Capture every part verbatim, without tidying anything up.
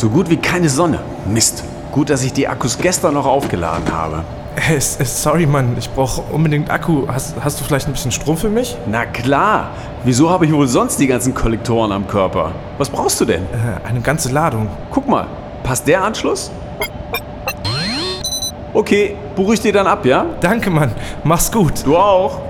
So gut wie keine Sonne. Mist. Gut, dass ich die Akkus gestern noch aufgeladen habe. Hey, sorry, Mann, ich brauche unbedingt Akku. Hast, hast du vielleicht ein bisschen Strom für mich? Na klar. Wieso habe ich wohl sonst die ganzen Kollektoren am Körper? Was brauchst du denn? Äh, eine ganze Ladung. Guck mal, passt der Anschluss? Okay, buche ich dir dann ab, ja? Danke, Mann. Mach's gut. Du auch.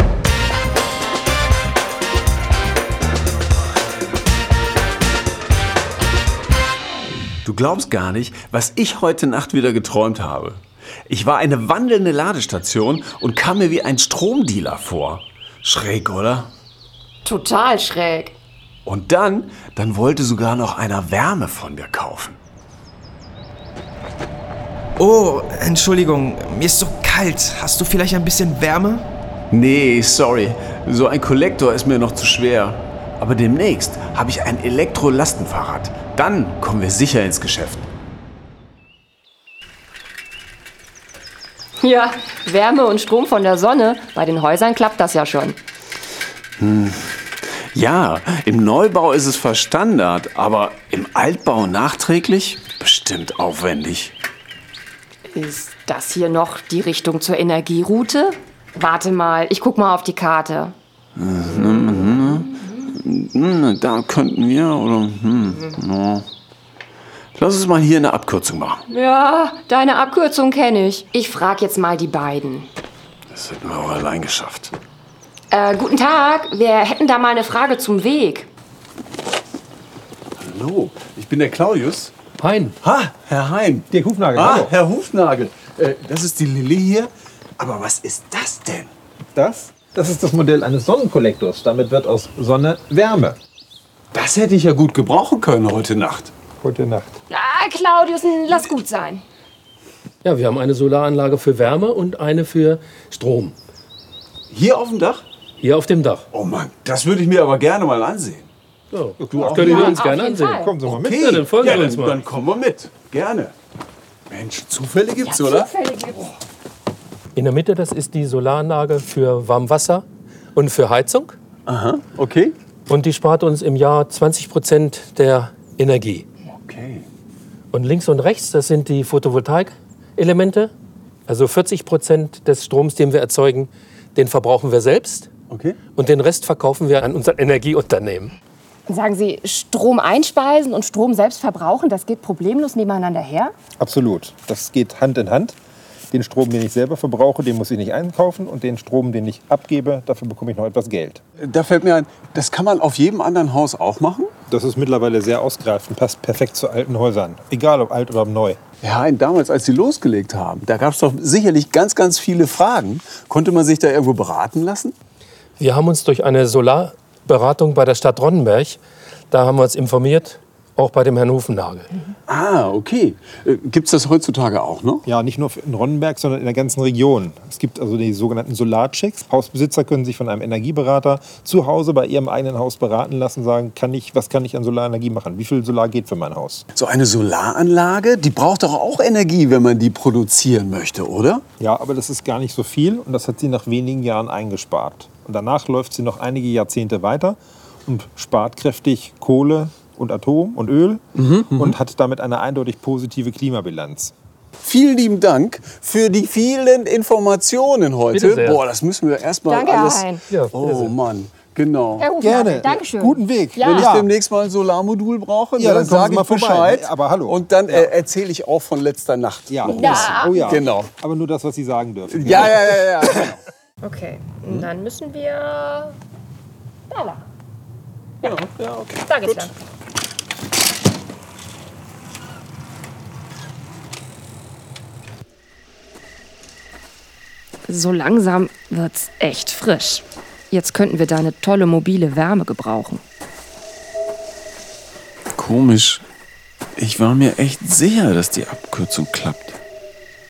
Du glaubst gar nicht, was ich heute Nacht wieder geträumt habe. Ich war eine wandelnde Ladestation und kam mir wie ein Stromdealer vor. Schräg, oder? Total schräg. Und dann, dann wollte sogar noch einer Wärme von mir kaufen. Oh, Entschuldigung, mir ist so kalt. Hast du vielleicht ein bisschen Wärme? Nee, sorry. So ein Kollektor ist mir noch zu schwer. Aber demnächst habe ich ein Elektrolastenfahrrad. Dann kommen wir sicher ins Geschäft. Ja, Wärme und Strom von der Sonne. Bei den Häusern klappt das ja schon. Hm. Ja, im Neubau ist es fast Standard, aber im Altbau nachträglich bestimmt aufwendig. Ist das hier noch die Richtung zur Energieroute? Warte mal, ich guck mal auf die Karte. Da könnten wir, oder? Hm, no. Lass uns mal hier eine Abkürzung machen. Ja, deine Abkürzung kenne ich. Ich frage jetzt mal die beiden. Das hätten wir auch allein geschafft. Äh, guten Tag, wir hätten da mal eine Frage zum Weg. Hallo, ich bin der Claudius. Hein. Ha, Herr Hein. Dirk Hufnagel. Ah, Hallo. Herr Hufnagel. Äh, das ist die Lilly hier. Aber was ist das denn? Das? Das ist das Modell eines Sonnenkollektors. Damit wird aus Sonne Wärme. Das hätte ich ja gut gebrauchen können heute Nacht. Heute Nacht. Ah, Claudius, lass gut sein. Ja, wir haben eine Solaranlage für Wärme und eine für Strom. Hier auf dem Dach? Hier auf dem Dach. Oh Mann, das würde ich mir aber gerne mal ansehen. So, Du auch? können wir Ja, uns auf gerne jeden ansehen. Fall. Kommen Sie mal mit. Okay, Ja, dann folgen ja, Sie dann, uns mal. dann kommen wir mit. Gerne. Mensch, Zufälle gibt's, oder? In der Mitte, das ist die Solaranlage für Warmwasser und für Heizung. Aha, okay. Und die spart uns im Jahr zwanzig Prozent der Energie. Okay. Und links und rechts, das sind die Photovoltaik-Elemente. Also vierzig Prozent des Stroms, den wir erzeugen, den verbrauchen wir selbst. Okay. Und den Rest verkaufen wir an unser Energieunternehmen. Sagen Sie, Strom einspeisen und Strom selbst verbrauchen, das geht problemlos nebeneinander her? Absolut. Das geht Hand in Hand. Den Strom, den ich selber verbrauche, den muss ich nicht einkaufen. Und den Strom, den ich abgebe, dafür bekomme ich noch etwas Geld. Da fällt mir ein, das kann man auf jedem anderen Haus auch machen? Das ist mittlerweile sehr ausgereift und passt perfekt zu alten Häusern. Egal ob alt oder ob neu. Ja, Hein, damals, als Sie losgelegt haben, da gab es doch sicherlich ganz, ganz viele Fragen. Konnte man sich da irgendwo beraten lassen? Wir haben uns durch eine Solarberatung bei der Stadt Ronnenberg, da haben wir uns informiert, auch bei dem Herrn Hufnagel. Ah, okay. Äh, gibt's das heutzutage auch noch? Ja, nicht nur in Ronnenberg, sondern in der ganzen Region. Es gibt also die sogenannten Solarchecks. Hausbesitzer können sich von einem Energieberater zu Hause bei ihrem eigenen Haus beraten lassen, sagen, kann ich, was kann ich an Solarenergie machen? Wie viel Solar geht für mein Haus? So eine Solaranlage, die braucht doch auch Energie, wenn man die produzieren möchte, oder? Ja, aber das ist gar nicht so viel und das hat sie nach wenigen Jahren eingespart. Und danach läuft sie noch einige Jahrzehnte weiter und spart kräftig Kohle und Atom und Öl Mhm, und hat damit eine eindeutig positive Klimabilanz. Vielen lieben Dank für die vielen Informationen heute. Bitte sehr. Boah, das müssen wir erstmal Danke, Herr alles. Hein. Ja, bitte Oh sehr. Mann, genau. Herr Hufnagel, Gerne. Dankeschön. Guten Weg. Ja. Wenn ich Ja. demnächst mal ein Solarmodul brauche, Ja, dann dann kommen Sie sage mal ich vorbei. Bescheid. Aber hallo. Und dann Ja. äh, erzähle ich auch von letzter Nacht. Ja. noch ein Ja. bisschen. Oh ja. Genau. Aber nur das, was Sie sagen dürfen. Ja, ja, ja, ja. Okay, und dann müssen wir da lang. ja, ja okay. Da geht's lang. So langsam wird's echt frisch. Jetzt könnten wir deine tolle mobile Wärme gebrauchen. Komisch. Ich war mir echt sicher, dass die Abkürzung klappt.